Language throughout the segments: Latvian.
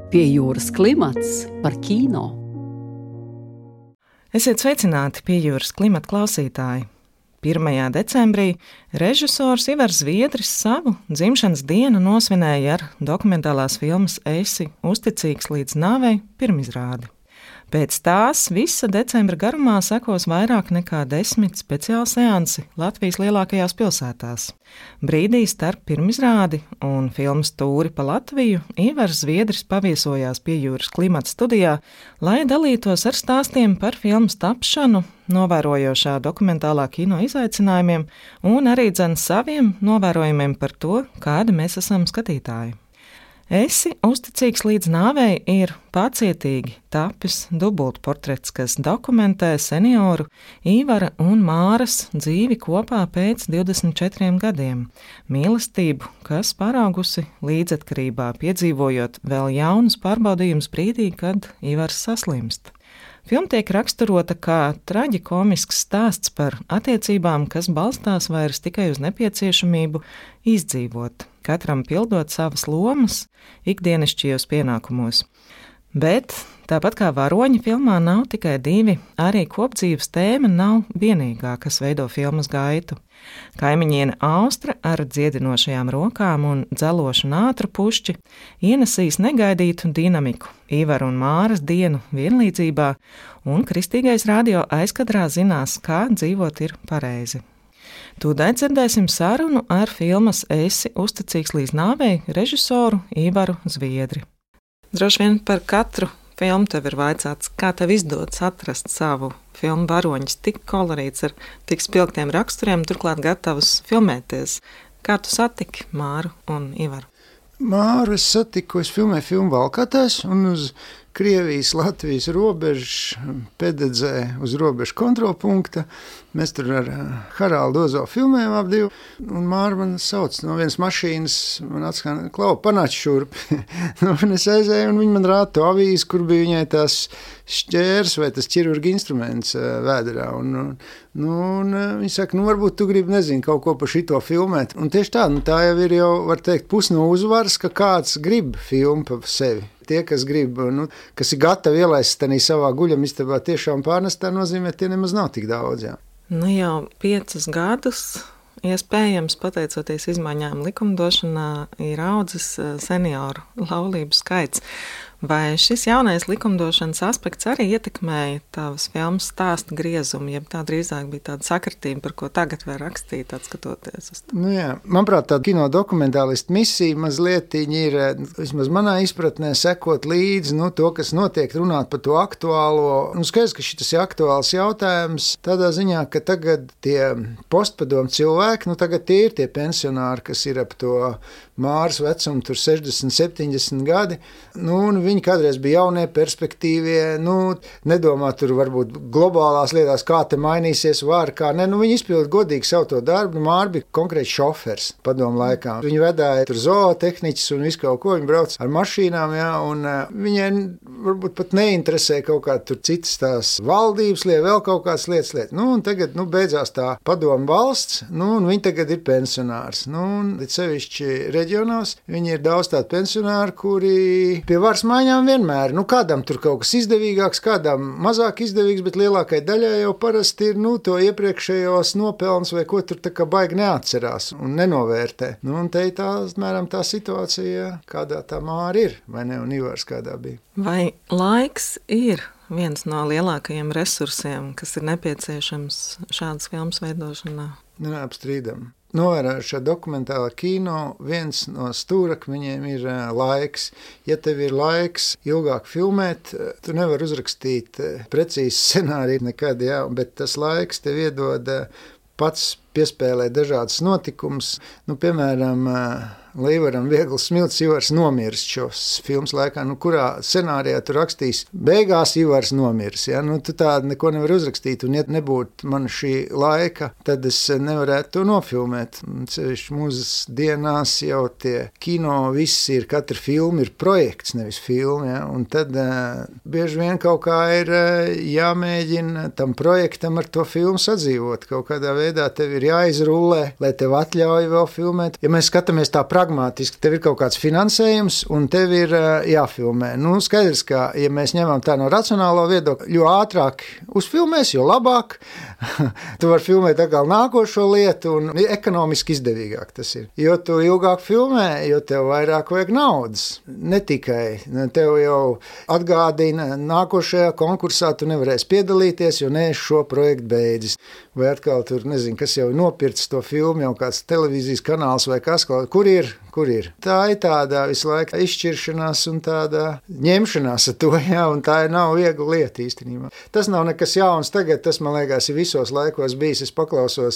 Pie jūras klimats par kino. Esiet sveicināti Pie jūras klimata klausītāji. 1. decembrī režisors Ivars Zviedris savu dzimšanas dienu nosvinēja ar dokumentālās filmas Esi uzticīgs līdz nāvei pirmizrādi. Pēc tās visa decembra garumā sekos vairāk nekā 10 speciāli seansi Latvijas lielākajās pilsētās. Brīdī starp pirmizrādi un filmas Tūri pa Latviju Ivars Zviedris paviesojās Pie jūras klimata studijā, lai dalītos ar stāstiem par filmas tapšanu, novērojošā dokumentālā kino izaicinājumiem un arī saviem novērojumiem par to, kādi mēs esam skatītāji. Esi uzticīgs līdz nāvei ir pacietīgi tapis dubultportrets, kas dokumentē senioru Ivara un Māras dzīvi kopā pēc 24 gadiem. Mīlestību, kas paraugusi līdzatkarībā, piedzīvojot vēl jaunus pārbaudījumus brīdī, kad Ivars saslimst. Filma tiek raksturota kā traģikomisks stāsts par attiecībām, kas balstās vairs tikai uz nepieciešamību izdzīvot, katram pildot savas lomas ikdienišķajos pienākumos. Bet, tāpat kā varoņi filmā nav tikai divi, arī kopdzīves tēma nav vienīgā, kas veido filmas gaitu. Kaimiņiene Austra ar dziedinošajām rokām un dzelošu nātru pušķi ienesīs negaidītu dinamiku, Ivara un Māras dienu vienlīdzībā, un kristīgais radio aizkadrā zinās, kā dzīvot ir pareizi. Tūdaļ dzirdēsim sarunu ar filmas Esi uzticīgs līdz nāvei režisoru Ivaru Zviedri. Droši vien par katru filmu tev ir vaicāts, kā tev izdodas atrast savu filmu varoņus tik kolorīts ar tik spilgtiem raksturiem, turklāt gatavus filmēties. Kā tu satiki Māru un Ivaru? Māru es satiku, es filmēju filmu Valkatēs un uz Krievijas-Latvijas robežas Pededzē uz robežu kontrolpunkta. Mēs tur ar Haraldu Ozo filmējām ap divu, un Māra man sauc no vienas mašīnas, man atskan, Klau, panāc šurp. Un es aizēju, un viņa man rāda to avīzi, kur bija viņai tās šķērs vai tas ķirurga instruments vēderā. Un viņa saka, varbūt tu gribi, nezinu, kaut ko par šito filmēt. Un tieši tā, tā jau ir jau, var teikt, pus no uzvaras, ka kāds grib filmu pa sevi. Tie, kas grib, kas ir gatavi ielaist tanī savā guļamistabā, tiešām pārnestā nozīmē, tie nemaz nav tik daudz, jā. Jau 5 gadus, iespējams, pateicoties izmaiņām likumdošanā, ir audzis senioru laulību skaits. Vai šis jaunais likumdošanas aspekts arī ietekmēja tavas filmas stāsta griezumu, jeb tā drīzāk bija tāda sakritība, par ko tagad var rakstīt, atskatoties uz to? Manuprāt, tāda kino dokumentālista misija mazliet ir, vismaz manā izpratnē, sekot līdzi to, kas notiek, runāt par to aktuālo. Skaidrs, ka šis ir aktuāls jautājums tādā ziņā, ka tagad tie postpadomu cilvēki, tagad tie ir tie pensionāri, kas ir ap to Māras vecumu, tur 60, 70 gadi, viņi kādreiz bija jaunie, perspektīvie, nedomā tur varbūt globālās lietās, kā te mainīsies vāra, kā ne, viņi izpilda godīgi savu to darbu, Māra bija konkrēti šofers padomu laikā. Viņi vedāja tur zootehniķus un visu kaut ko, viņi brauc ar mašīnām, un viņai varbūt pat neinteresē kaut kā tur citas tās valdības lietas, vēl kaut kādas lietas. Un tagad, beidzās tā padomu valsts, un viņi tagad ir pensionārs. Un sevišķi reģionos, viņi ir daudz tādu pensionāru, kuri pie varas maiņām vienmēr. Kādam tur kaut kas izdevīgāks, kādam mazāk izdevīgs, bet lielākai daļai jau parasti ir to iepriekšējos nopelns vai ko tur tā kā baigi neatcerās un nenovērtē. Un te ir tā situācija, kādā tā Māra ir, vai ne, un Ivars kādā bija. Vai laiks ir viens no lielākajiem resursiem, kas ir nepieciešams šādas filmas veidošanā? Neapstrīdam. Novērojušā dokumentālā kino viens no stūrakmeņiem ir laiks. Ja tev ir laiks ilgāk filmēt, tu nevar uzrakstīt precīzi scenāriju nekad, bet tas laiks tev iedod pats piespēlēt dažādas notikumus. Piemēram, lai Ivaram viegls smilts, Ivars nomirst šos filmas laikā, kurā scenārijā tu rakstīs, beigās Ivars nomirs, tu tādu neko nevar uzrakstīt, un ja nebūtu man šī laika, tad es nevarētu to nofilmēt. Sevišķi mūzes dienās jau tie kino viss ir, katra filma ir projekts, nevis filma, un tad bieži vien kaut kā ir jāmēģina tam projektam ar to filmu sadzīvot, kaut kādā veidā tev tev ir jāizrullē, lai tev atļauj vēl filmēt. Ja mēs skatāmies tā pragmatiski, tev ir kaut kāds finansējums un tev ir jāfilmē. Nu, skaidrs, ka, ja mēs ņemam tā no racionālo viedokļa, jo ātrāk uzfilmēs, jo labāk. Tu vari filmēt atkal nākošo lietu un ekonomiski izdevīgāk tas ir. Jo tu ilgāk filmē, jo tev vairāk vajag naudas. Ne tikai. Tev jau atgādina, nākošajā konkursā tu nevarēsi piedalīties, jo neesi šo projektu beidzis. Vai atkal tur, nezinu, kas jau nopircis to filmu, jau kāds televīzijas kanāls vai kas, kur ir. Tā ir tāda visu laiku izšķiršanās un tāda ņemšanās ar to, jā, un tā nav viegla lieta īstenībā. Tas nav nekas jauns tagad, tas, man liekas, ir visos laikos bijis. Es paklausos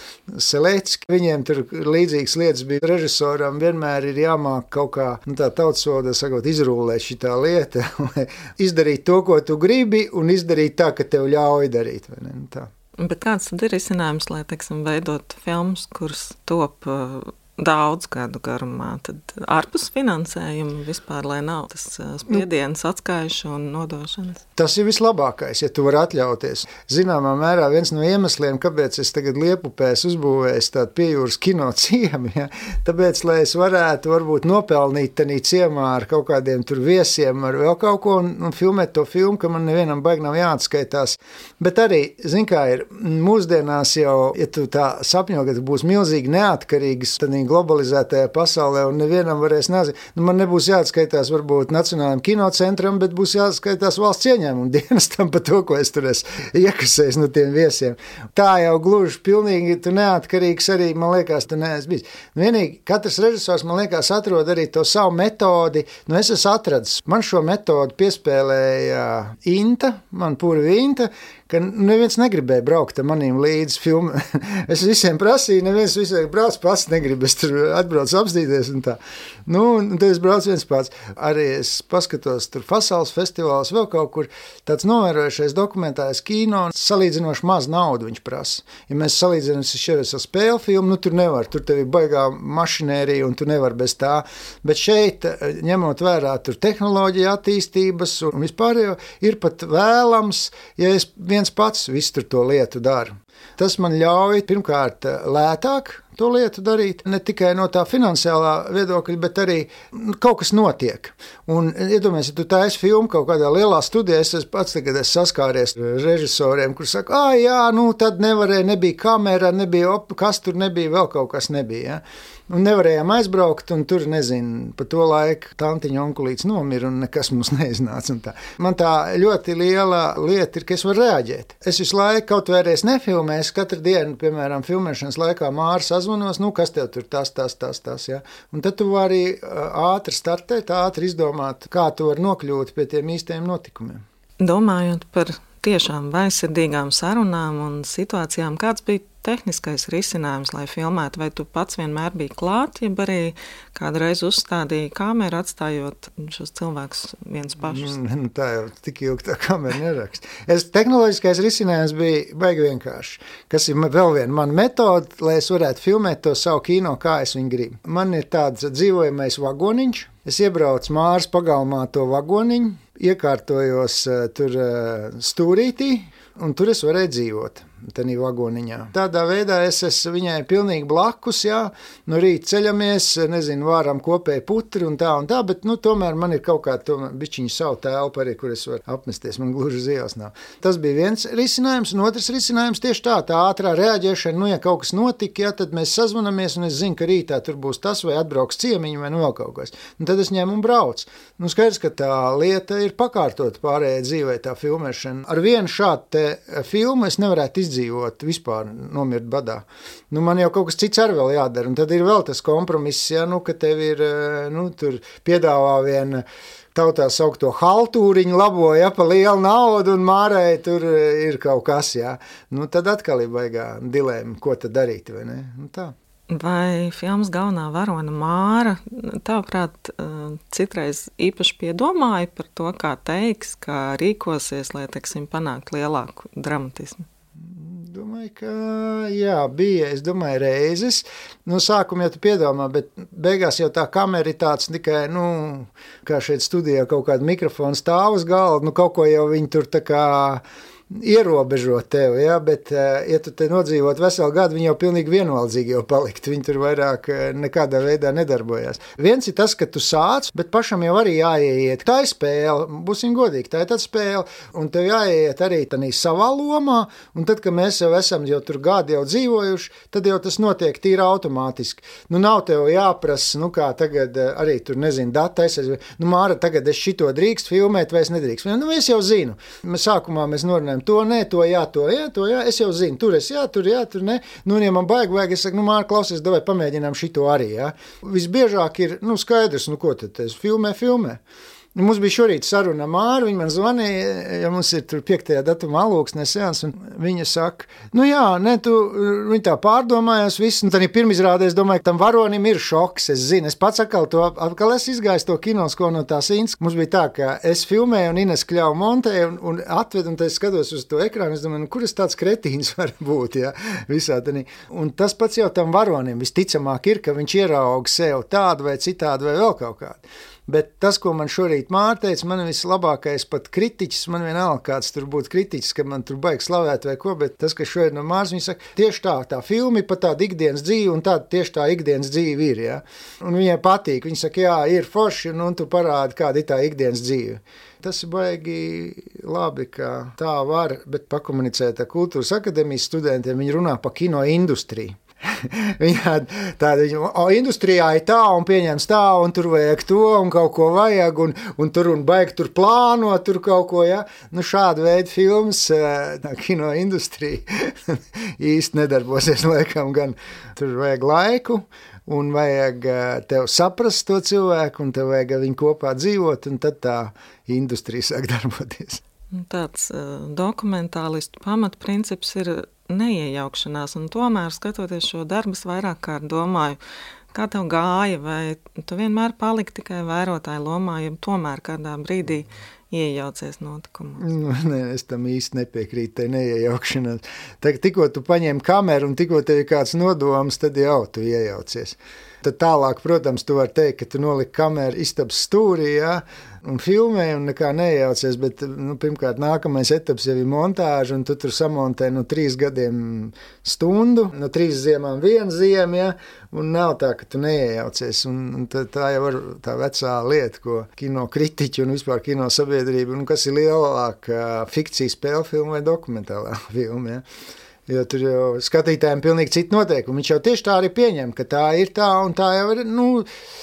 Selecki, viņiem tur līdzīgas lietas bija. Režisoram vienmēr ir jāmāk kaut kā, tā tautsvalodā sakot, izrullēt šitā lieta, izdarīt to, ko tu gribi, un izdarīt tā, ka tev ļauj darīt, vai ne? Tā. Bet kāds tad ir risinājums, lai, teiksim, veidot filmas, kuras top daudz gadu garumā, tad ārpus finansējuma vispār, lai nav tas spiediens, atskaišu un nodošanas? Tas ir vislabākais, ja tu vari atļauties. Zināmā mērā viens no iemesliem, kāpēc es tagad Liepupēs uzbūvēju tādu piejūras kino ciemu, ja? Tāpēc, lai es varētu varbūt nopelnīt tanī ciemā ar kaut kādiem tur viesiem, ar vēl kaut ko un filmēt to filmu, ka man nevienam baigi nav jāatskaitās. Bet arī, zin kā ir, mūsdienās jau, ja tu tā sapņo, ka tu būs milzīgi neatkarīgs, tanī globalizētajā pasaulē un nevienam varēs nazīt. Man nebūs jāatskaitās varbūt Nacionālajam kinocentram, bet būs jāatskaitās valsts ieņēmumu dienestam par to, ko es tur esmu iekasējis no tiem viesiem. Tā jau gluži pilnīgi tu neatkarīgs arī, man liekas, tu neesi bijis. Vienīgi katrs režisors, man liekas, atrod arī to savu metodi. Es esmu atradis. Man šo metodi piespēlēja Inta, man purvi Inta, ka neviens negribēja braukt ar manīm līdz filmu. Es visiem prasīju, neviens visiem brauc pats negrib, es tur atbraucu apstīties un tā. Un tad es braucu viens pats. Arī es paskatos tur Fasāles festivāls, vēl kaut kur tāds novērojušais dokumentālais kino, salīdzinoši maz naudu viņš prasa. Ja mēs salīdzinām šeit ar spēļu filmu, tur nevar, tur tev ir baigā mašinērija un tu nevar bez tā. Bet šeit, ņemot vērā tur tehnoloģija attīstības un vispār jau ir pat vēlams, ja es viens pats visu tur to lietu daru. Tas man ļauj pirmkārt lētāk to lietu darīt, ne tikai no tā finansiālā viedokļa, bet arī kaut kas notiek. Un iedomājies, ja tu taisi filmu kaut kādā lielā studijā, es pats tagad saskāries ar režisoriem, kur saka, jā, tad nevarēja, nebija kamera, nebija kas tur nebija, vēl kaut kas nebija. Ja? Un nevarējām aizbraukt, un tur, nezinu, pa to laiku tantiņa onkulīts nomira, un nekas mums neiznāca. Man tā ļoti liela lieta ir, ka es varu reaģēt. Es visu laiku kaut vērēs nefilmēs, katru dienu, piemēram, filmēšanas laikā Māra sazvanos, kas tev tur tas, ja? Un tad tu vari ātri startēt, ātri izdomāt, kā tu vari nokļūt pie tiem īstajiem notikumiem. Domājot par tiešām vaisirdīgām sarunām un situācijām, kāds bija tehniskais risinājums, lai filmētu, vai tu pats vienmēr biji klāt, ja arī kādreiz uzstādīja kameru, atstājot šos cilvēkus viens pašus? Tā jau tik ilgi tā kamera neraksta. Tehnoloģiskais risinājums bija baigi vienkārši, kas ir vēl viena mana metode, lai es varētu filmēt to savu kino, kā es viņu gribu. Man ir tāds dzīvojamais vagoniņš, es iebraucu Māras pagalmā to vagoniņu, iekārtojos tur stūrītī, un tur es varēju dzīvot. Tanī vagoniņā. Tādā veidā es esmu viņai pilnīgi blakus, jā, no rīta ceļamies, nezinu, vāram kopēji putri un tā, bet, tomēr man ir kaut kāda bišķiņa savu telpu arī, kur es varu apmesties, man gluži zils nav. Tas bija viens risinājums, un otrs risinājums tieši tā ātrā reaģēšana, ja kaut kas notika, jā, tad mēs sazvanamies, un es zinu, ka rītā tur būs tas, vai atbrauks ciemiņi, vai vēl kaut kas. Un tad es ņemu un braucu. Skaidrs, ka tā lieta ir pakārtot pārējai dzīvē, tā filmēšana. Ar vienu šādu te filmu es nevarētu izdzīvot, vispār nomirt badā. Man jau kaut kas cits arī vēl jādara, un tad ir vēl tas kompromiss, ja, ka tev ir, tur piedāvā viena tautā saukto haltūriņu labo, ja, pa lielu naudu, un Mārai tur ir kaut kas, ja. Tad atkal ir baigā dilēma, ko tad darīt, vai ne? Tā. Vai filmas galvenā varona Māra, tavuprāt, citreiz īpaši piedomāja par to, kā teiks, kā rīkosies, lai, teiksim, panākt lielāku dramatismu? Domāju, ka jā, bija, es domāju, reizes. Sākumā jau tu piedomā, bet beigās jau tā kamera ir tāds tikai, kā šeit studijā kaut kāda mikrofona stāv uz galda, kaut ko jau viņi tur tā kā ierobežot tevi, ja, bet, ja tu te nodzīvot veselu gadu, viņi jau pilnīgi vienvaldzīgi jau palikt, viņi tur vairāk nekādā veidā nedarbojās. Viens ir tas, ka tu sāc, bet pašam jau arī jāieiet. Tā ir spēle, būsim godīgi, tā ir tāda spēle, un tev jāieiet arī tanī savā lomā, un tad, kad mēs jau esam jau tur gadi jau dzīvojuši, tad jau tas notiek tīri automātiski. Nu, nav tev jāprasa, nu kā tagad arī tur, nezinu, data aizsardzība. Nu, Māra, tagad es šito drīkst filmēt vai es nedrīkst. Nu, es jau zinu. Sākumā mēs norunājam, to nē, to jā, es jau zinu, tur es jā, tur nē. Nu, ja man vajag, es saku, nu, Māra, klausies, davai pamēģinām šito arī, jā. Visbiežāk ir, nu, skaidrs, nu, ko tad es filmē. Mums bija šorīt saruna ar Māru, viņa man zvanīja, ja mums ir tur 5. datuma alūksnē seans, un viņa saka, nu jā, ne, viņa tā pārdomājās viss, un tad pirmizrādē es domāju, ka tam varonim ir šoks, es zinu, es pats atkal es izgāju to kinoskolu no tās Inns. Mums bija tā, ka es filmēju un Ines Kļauj montēju un atvedu, un tad es skatos uz to ekrānu, es domāju, nu, kur es tāds kretīns var būt, jā, visā tanī. Un tas pats jau tam varonim visticamāk ir, ka viņš ieraug sev tādu vai citādu vai vēl kaut kādu. Bet tas, ko man šorīt Māra teica, man vislabākais pat kritiķis, man vienalga kāds tur būtu kritiķis, ka man tur baigi slavēt vai ko, bet tas, kas šorīt no Māras, viņa saka, tieši tā filma ir pat tāda ikdienas dzīve, un tieši tā ikdienas dzīve ir, ja. Un viņai patīk, viņa saka, jā, ir forši, un tu parādi, kāda ir tā ikdienas dzīve. Tas ir baigi labi, ka tā var, bet pakomunicēt ar Kultūras akadēmijas studentiem, viņi runā par kino industriju. Industrijā ir tā un pieņems tā, un tur vajag to, un kaut ko vajag, un tur un baigi tur plānot, tur kaut ko, ja. Nu, šāda veida filmas kino industrija īsti nedarbosies, laikam, gan tur vajag laiku, un vajag tev saprast to cilvēku, un tev vajag viņu kopā dzīvot, un tad tā industrija sāk darboties. Tāds dokumentālistu pamatprincips ir neiejaukšanās, un tomēr, skatoties šo darbu, es vairāk kārt domāju, kā tev gāja, vai tu vienmēr paliki tikai vērotāju lomā, ja tomēr kādā brīdī iejaucies notikumos? Nu, nē, es tam īsti nepiekrītu, tai neiejaukšanās. Tikko tu paņem kameru un tikko tev ir kāds nodoms, tad jau tu iejaucies. Tad tālāk, protams, tu vari teikt, ka tu noliki kameru istabas stūrī, jā, un filmē, un nekā neiejaucies, bet, nu, pirmkārt, nākamais etaps jau ir montāža, un tu tur samontē no 3 gadiem stundu, no 3 ziemām 1 ziema, jā, un nav tā, ka tu neiejaucies, un tā jau ir tā vecā lieta, ko kino kritiķi un vispār kino sabiedrība, un kas ir lielāka fikcijas spēlfilma vai dokumentālā filma, jā. Jo tur jau skatītājiem pilnīgi citi noteikumi. Viņš jau tieši tā arī pieņem, ka tā ir tā un tā jau ir, nu,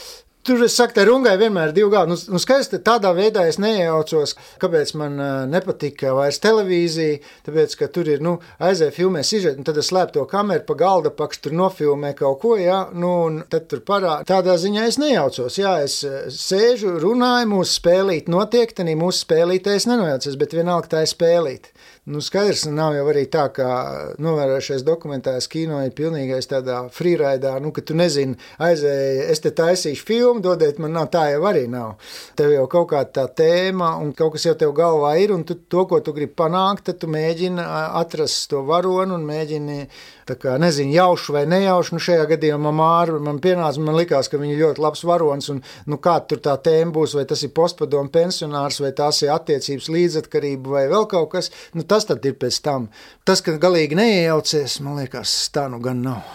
tur es saku, tā rungai vienmēr 2 gadi. Nu, skaisti, tādā veidā es neiejaucos, kāpēc man nepatika vairs televīzija, tāpēc, ka tur ir, nu, aizēja filmē sižeti, un tad es slēpu to kameru pa galda pakš, tur nofilmē kaut ko, jā, nu, un tad tur parāda. Tādā ziņā es nejaucos, jā, es sēžu, runāju, mūsu spēlīt notiek, tanī mūsu spēlītē es nenojaucos, bet vienalga tā ir spēlīt. Nu, skaidrs, nav jau arī tā, ka novērošais dokumentālais kino ir pilnīgais tādā freeridā, nu, ka tu nezini, aizēja, es te taisīšu filmu, dodiet man, nav, tā jau arī nav. Tev jau kaut kā tā tēma un kaut kas jau tev galvā ir, un tu, to, ko tu gribi panākt, tad tu mēģini atrast to varonu un mēģini, tā kā, nezinu, jaušu vai nejaušu, nu, šajā gadījumā Māra, man pienāca, man likās, ka viņa ļoti labs varons, un, nu, kā tur tā tēma būs, vai tas ir postpadomu pensionārs, vai tās ir attiecības līdzatkarība, vai vēl kaut kas, nu, tas tad ir pēc tam. Tas, ka galīgi neiejaucies, man liekas, tā nu gan nav.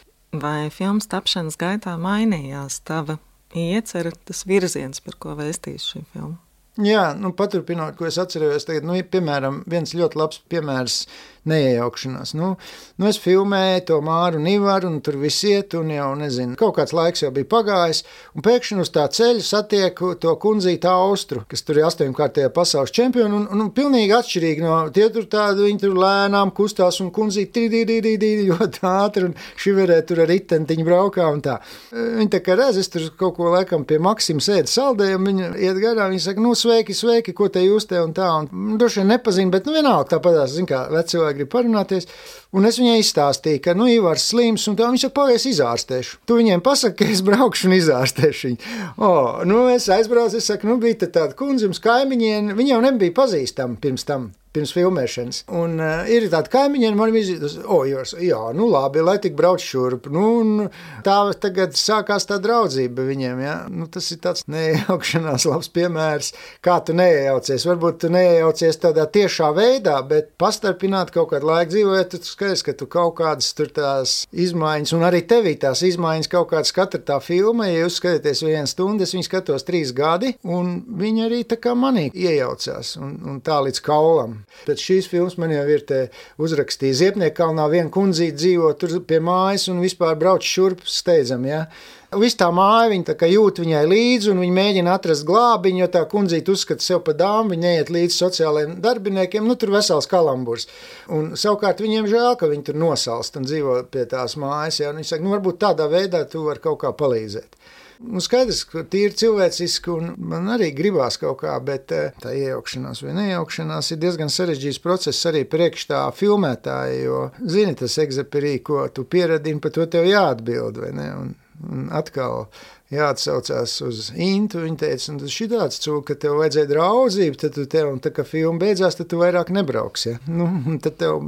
Vai filmas tapšanas gaitā mainījās tava iecerē, tas virziens, par ko vēstīs šī filma? Jā, nu, paturpinot, ko es atcerējos tagad, nu, piemēram, viens ļoti labs piemērs neiejaukšanās. Nu, es filmēju to Māru un Ivaru, un tur viss iet, un jau, nezinu, kaut kāds laiks jau bija pagājis, un pēkšņi uz tā ceļa satieku to kundzīti Austru, kas tur ir 8-kārtējā pasaules čempionu, un pilnīgi atšķirīgi no tie tur tādu, viņi tur lēnām kustās, un kundzīti ļoti ātri, un šiverē tur ar ritentiņu braukā, un tā. Viņi tā kā redz, es tur kaut ko laikam pie Maksima sēdu saldējumu, viņa iet garā, viņa saka, nu, sveiki, ko te jūs te un tā, un droši vien nepazinu, bet, nu, vienalga tāpatās, zin kā, vecilēki grib parunāties, un es viņai izstāstīju, ka, nu, Ivars slims, un tā, viņš saka, pagaid, es izārstēšu. Tu viņiem pasaki, ka es braukšu un izārstēšu viņu. Nu, es aizbraucu, es saku, nu, bija tāda kundze, jums kaimiņieni, viņa jau nebija pazīstama pirms tam. pirms filmēšanas. Un ir tādi kaimiņi, man izjūtas, jā, nu labi, lai tik brauc šurp. Nu, un tā tagad sākās tā draudzība viņiem, ja? Nu, tas ir tāds neiejaukšanās labs piemērs, kā tu neiejaucies. Varbūt tu neiejaucies tādā tiešā veidā, bet pastarpināt kaut kādu laiku dzīvojot, tu skaties, ka tu kaut kādas tur tās izmaiņas, un arī tevī tās izmaiņas kaut kādas katra tā filma, ja jūs skatāties 1 stundu, es viņu skatos 3 gadi, un viņi arī tā kā manī iejaucās, un tā līdz kaulam. Pēc šīs filmas man jau ir te uzrakstīja Ziepniekalnā viena kundzīte dzīvo tur pie mājas un vispār brauc šurp steidzam, ja. Viss tā māja, viņa tā kā jūt viņai līdzi, un viņa mēģina atrast glābiņu, jo tā kundzīte uzskata sev par dāmu, viņa neiet līdz sociālajiem darbiniekiem, nu tur vesels kalamburs. Un savukārt viņiem žēl, ka viņi tur nosalst un dzīvo pie tās mājas, ja, un viņi saka, nu varbūt tādā veidā tu vari kaut kā palīdzēt. Nu, skaidrs, ka tīri cilvēciski, un man arī gribās kaut kā, bet tā iejaukšanās vai neiejaukšanās ir diezgan sarežģīts process arī priekš tā filmētāja, jo, zini, tas egzeperī, ko tu pieradini, par to tev jāatbild, vai ne, un atkal jāatsaucās uz Intu, viņa teica, un tas šitāds cūk, ka tev vajadzēja draudzību, tad tu tev, un tā kā filma beidzās, tad tu vairāk nebrauks, ja? Nu, un tad tev,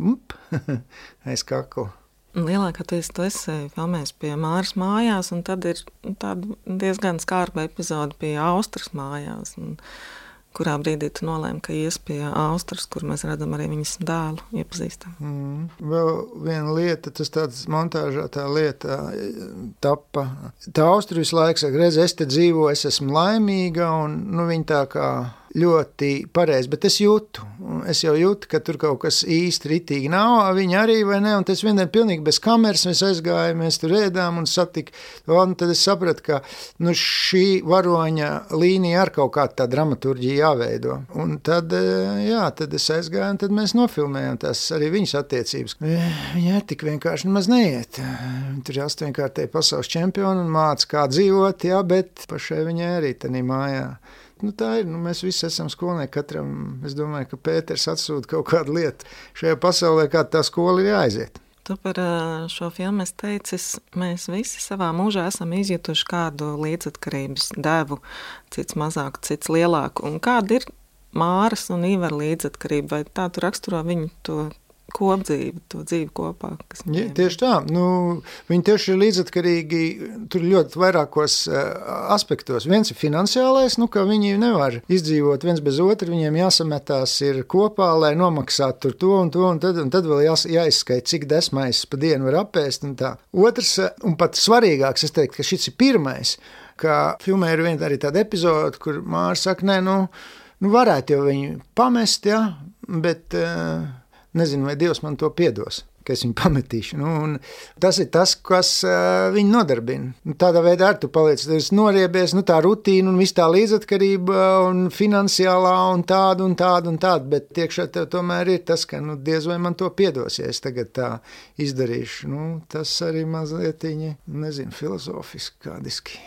aiz kakla. Lielākoties tu esi filmējis pie Māras mājās, un tad ir tāda diezgan skarba epizode pie Austras mājās, un kurā brīdī tu nolēmi, ka ies pie Austras, kur mēs redzam arī viņas dēlu iepazīstam. Vēl viena lieta, tas tāds montāžā tā lieta tapa. Tā Austra visu laiku saka, redz, es te dzīvoju, es esmu laimīga, un nu, viņa tā kā ļoti pareizi, bet es jau jūtu, ka tur kaut kas īsti ritīgi nav, viņa arī vai ne, un tas vienreiz pilnīgi bez kameras mēs aizgājām, mēs tur ēdām un satika, un tad es sapratu, ka nu, šī varoņa līnija ar kaut kādu tā dramaturģiju jāveido, un tad, jā, tad es aizgāju, un tad mēs nofilmējām tās arī viņas attiecības. Viņa tik vienkārši nemaz neiet, tur ir 8-kārtēji pasaules čempioni un māca, kā dzīvot, jā, bet pašai viņai arī tanī mājā. Nu, tā ir, mēs visi esam skolnieki, katram, es domāju, ka Pēters atsūta kaut kādu lietu šajā pasaulē, kā tā skola ir jāaiziet. Tu par šo filmu esi teicis, mēs visi savā mūžā esam izjutuši kādu līdzatkarības devu, cits mazāk, cits lielāku, un kāda ir Māras un Ivara līdzatkarība, vai tā tu raksturo viņu to kopdzīvi, to dzīvi kopā? Ja, tieši tā. Nu, viņi tieši ir līdzatkarīgi tur ļoti vairākos aspektos. Viens ir finansiālais, nu, ka viņi nevar izdzīvot viens bez otra, viņiem jāsametās ir kopā, lai nomaksātu tur to un tad vēl jāizskait, cik desmais pa dienu var apēst un tā. Otrs, un pat svarīgāks, es teiktu, ka šis ir pirmais, ka filmē ir viena arī tāda epizode, kur Māra saka, nē, nu varētu jau viņu pamest, ja, bet nezinu, vai Dievs man to piedos, ka es viņu pametīšu. Nu, tas ir tas, kas viņu nodarbina. Tādā veidā arī tu paliec, tas noriebies, nu, tā rutīna un viss tā līdzatkarība un finansiālā un tāda, bet tiekšā tev tomēr ir tas, ka, nu, diez vai man to piedos, ja es tagad tā izdarīšu. Nu, tas arī mazlietiņi, nezinu, filozofiski kādiski.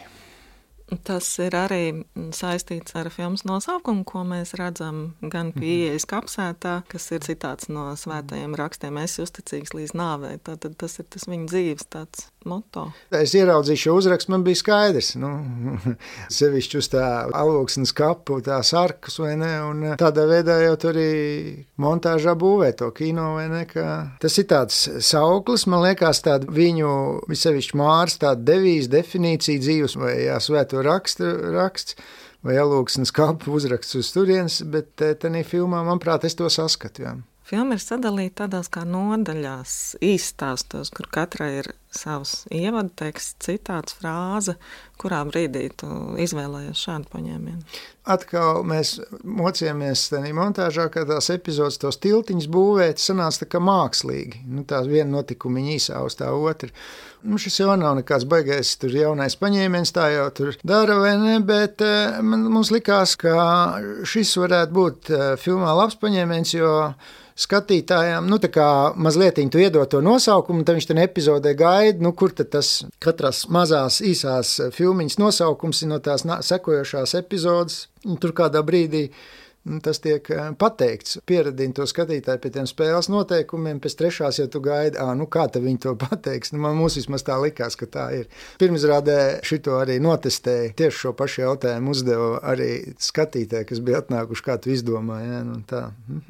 Tas ir arī saistīts ar filmas nosaukumu, ko mēs redzam gan pie ieejas kapsētā, kas ir citāts no svētajiem rakstiem, esi uzticīgs līdz nāvei. Tātad tas ir tas viņa dzīves tāds moto. Es ieraudzīju šo uzrakstu, man bija skaidrs, nu, sevišķi uz tā alvoksnes kapu, tās arkas, vai ne, un tādā veidā jau tur arī montāžā būvē to kino, vai ne, ka tas ir tāds sauklis, man liekas, tāda viņu, sevišķi Māras, tāda devīze, definīcija dzīves, vai svēto raksts, vai alvoksnes kapu uzraksts uz turienes, bet tenī filmā, manuprāt, es to saskatu, jā. Filma ir sadalīta tādās kā nodaļās, īststāstos, kur katrai ir savs ievadteksts, citāts, frāze, kurā brīdī tu izvēlējies šādu paņēmienu. Atkal mēs mocījāmies tādā montāžā, ka tās epizodes, tos tiltiņus būvēt, sanāca tā kā mākslīgi. Nu, tās viena notikumiņa īsā uz tā otra. Nu, šis jau nav nekāds baigais tur jaunais paņēmiens, tā jau tur dara vai ne, bet mums likās, ka šis varētu būt filmā labs paņēmiens, jo skatītājām, nu tā kā mazlietiņ tu iedod to nosaukumu, tad viņš ten epizodē gaida, nu kur tad tas katrās mazās īsās filmiņas nosaukums ir no tās sekojošās epizodes, un tur kādā brīdī tas tiek pateikts. Pieradini to skatītāju pie tiem spēles noteikumiem, pēc trešās jau tu gaidi, nu kā tad viņi to pateiks, nu mums vismaz tā likās, ka tā ir. Pirmizrādē šito arī notestēja, tieši šo pašu jautājumu uzdeva arī skatītāji, kas bija atnākuši, kā tu izdomāji, nu tā.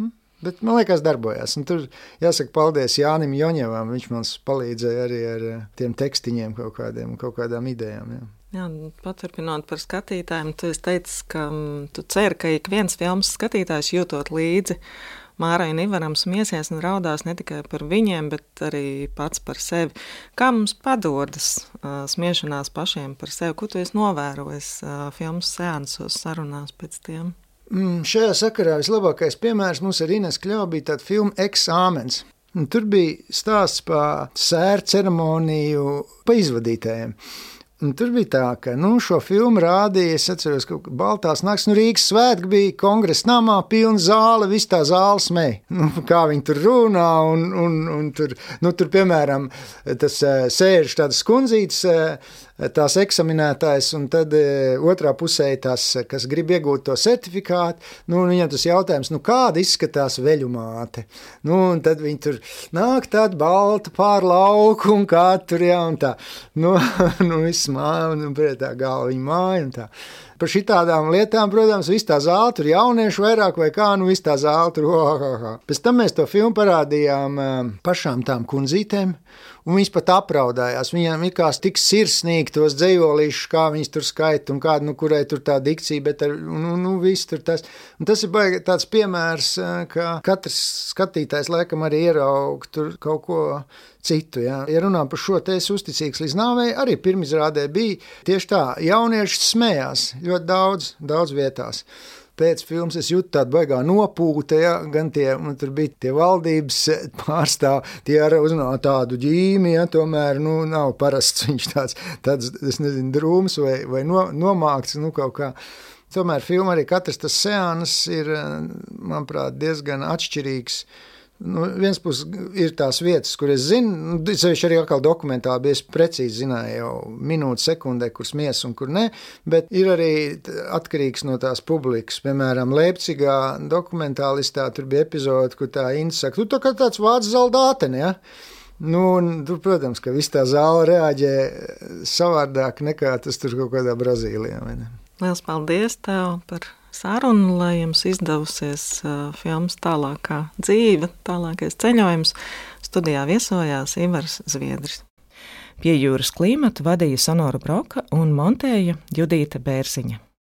Bet man liekas, darbojās. Un tur jāsaka paldies Jānim Joņevam. Viņš mums palīdzēja arī ar tiem tekstiņiem kaut kādām idejām. Jā. Jā, paturpinot par skatītājiem, tu teici, ka tu ceri, ka ik viens filmas skatītājs jūtot līdzi Mārai un Ivaram smiesies un raudās ne tikai par viņiem, bet arī pats par sevi. Kā mums padodas smiešanās pašiem par sevi? Ko tu esi novērojis filmas seansos sarunās pēc tiem? Šajā sakarā vislabākais piemērs mums ar Ines Kļau bija tāda filma Eksāmens. Tur bija stāsts par sēru ceremoniju pa izvadītājiem. Un tur bija tā, ka šo filmu rādīja, es atceros, ka Baltās nakts, Rīgas svētki bija kongresa namā, pilna zāle, viss tā zāle smēja. Kā viņi tur runā, un tur, piemēram, tas sēž tādas kundzītes, tās eksaminētājs, un tad otrā pusē tās, kas grib iegūt to certifikātu, viņam tas jautājums, kāda izskatās veļumāte? Un tad viņi tur nāk tāda balta pār lauku, un kā tur, jā, un tā. Viss māja, un tā galva viņa māja, un tā. Par šitādām lietām, protams, viss tā zāle, tur jauniešu vairāk vai kā, viss tā zāle tur, Pēc tam mēs to filmu parādījām pašām tām kundzītēm, un viņas pat apraudājās. Viņām likās tik sirsnīgi tos dzejolīšus, kā viņas tur skaita, un kāda, kurai tur tā dikcija, bet viss tur tas. Un tas ir baigi tāds piemērs, ka katrs skatītājs laikam arī ieraug tur kaut ko citu. Ja runā par šo te esi uzticīgs līdz nāvei, arī pirmizrādē bija tieši tā, jaunieši smējās ļoti daudz vietās. Pēc filmas es jūtu tādu baigā nopūta, ja, gan tur bija tie valdības pārstāv, tie arī uzrunā tādu ģīmi, ja, tomēr, nav parasts viņš tāds, es nezinu, drūms vai nomākts, kaut kā. Tomēr filma arī katrs tas seans ir, manuprāt, diezgan atšķirīgs. Viens puses ir tās vietas, kur es zinu, sevišķi arī atkal dokumentāli, bet es precīzi zināju jau minūti, sekundē, kur smies un kur ne, bet ir arī atkarīgs no tās publikas. Piemēram, Leipcigā dokumentālistā tur bija epizode, kur tā Inta saka, tu tā kā tāds vācu zaldāteni, ja? Tur, protams, ka viss tā zāle reaģē savādāk nekā tas tur kaut kādā Brazīlijā. Liels paldies tev par sarunu, lai jums izdevusies filmas tālākā dzīve, tālākais ceļojums. Studijā viesojās Ivars Zviedris. Pie jūras klimatu vadīja Sonora Broka un montēja Judīta Bērziņa.